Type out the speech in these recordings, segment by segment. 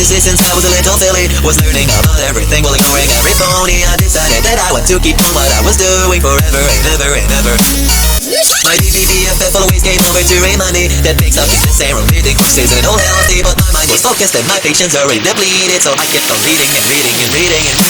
music since I was a little silly. Was learning about everything while ignoring every phony. I decided that I want to keep on what I was doing forever and ever and ever. My BBFF always came over to remind me that makes up the same reading courses and all healthy, but my mind was focused and my patience already depleted, so I kept on reading and reading and reading and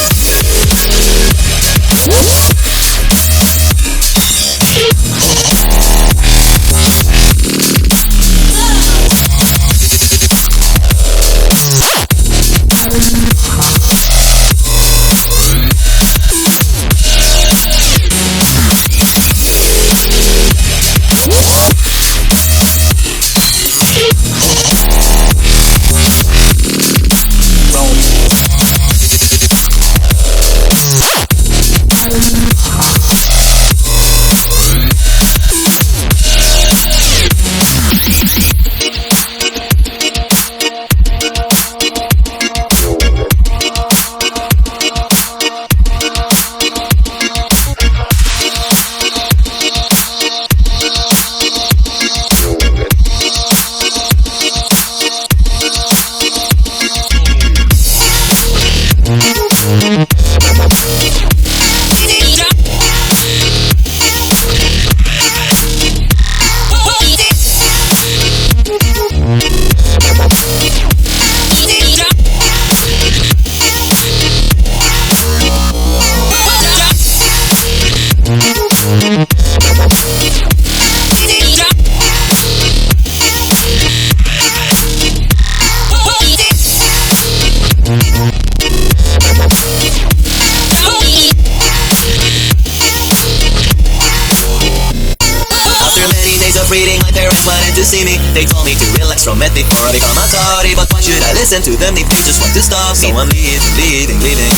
reading, my parents wanted to see me. They told me to relax from it before I become a toddy. But why should I listen to them if they just want to stop me? So I'm leaving.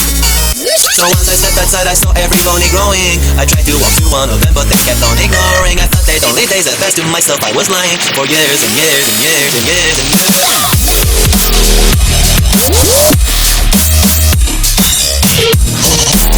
So once I stepped outside, I saw every pony growing. I tried to walk to one of them, but they kept on ignoring. I thought they'd only days at best. To myself I was lying for years and years and years and years and years.